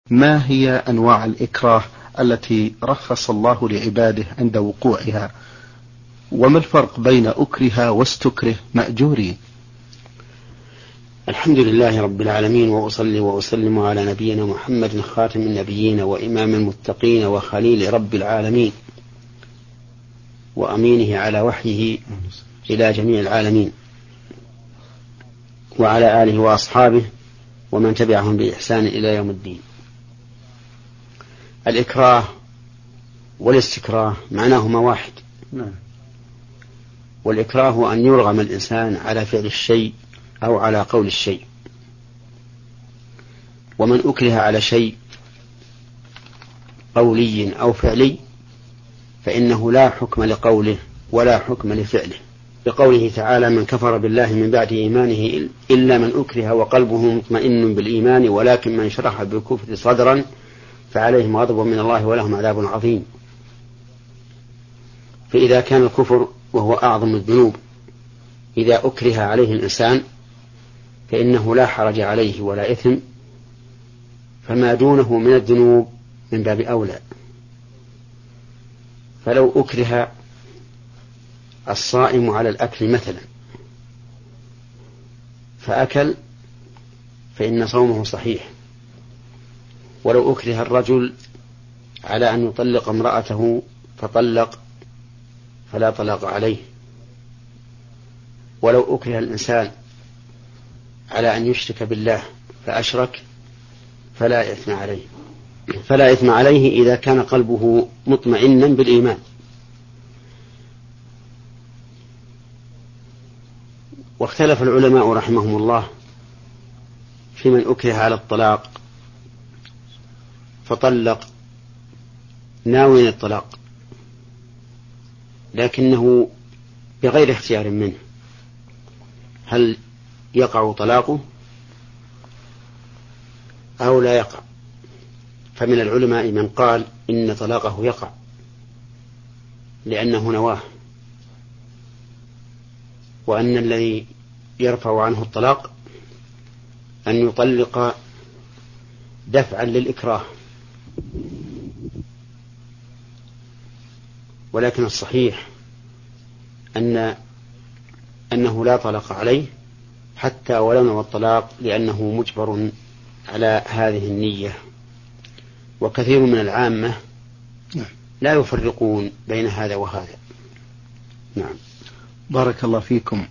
ما هي أنواع الإكراه التي رخص الله لعباده عند وقوعها؟ وما الفرق بين أكره واستكره مأجورين؟ الحمد لله رب العالمين، وأصلي وأسلم على نبينا محمد خاتم النبيين وإمام المتقين وخليل رب العالمين وأمينه على وحيه إلى جميع العالمين، وعلى آله وأصحابه ومن تبعهم بإحسان إلى يوم الدين. الإكراه والاستكراه معناهما واحد. والإكراه أن يرغم الإنسان على فعل الشيء أو على قول الشيء. ومن أكره على شيء قولي أو فعلي فإنه لا حكم لقوله ولا حكم لفعله، بقوله تعالى: من كفر بالله من بعد إيمانه إلا من أكره وقلبه مطمئن بالإيمان ولكن من شرح بالكفر صدرا فعليهم غضب من الله ولهم عذاب عظيم. فإذا كان الكفر وهو أعظم الذنوب إذا أكره عليه الإنسان فإنه لا حرج عليه ولا إثم، فما دونه من الذنوب من باب أولى. فلو أكره الصائم على الأكل مثلا فأكل فإن صومه صحيح، ولو أكره الرجل على أن يطلق امرأته فطلق فلا طلاق عليه، ولو أكره الإنسان على أن يشرك بالله فأشرك فلا إثم عليه إذا كان قلبه مطمئنا بالإيمان. واختلف العلماء رحمهم الله في من أكره على الطلاق فطلق ناوي الطلاق لكنه بغير اختيار منه، هل يقع طلاقه أو لا يقع؟ فمن العلماء من قال إن طلاقه يقع لأنه نواه، وأن الذي يرفع عنه الطلاق أن يطلق دفعا للإكراه. ولكن الصحيح أنه لا طلاق عليه حتى ولو نوى الطلاق، لأنه مجبر على هذه النية. وكثير من العامة لا يفرقون بين هذا وهذا. نعم. بارك الله فيكم.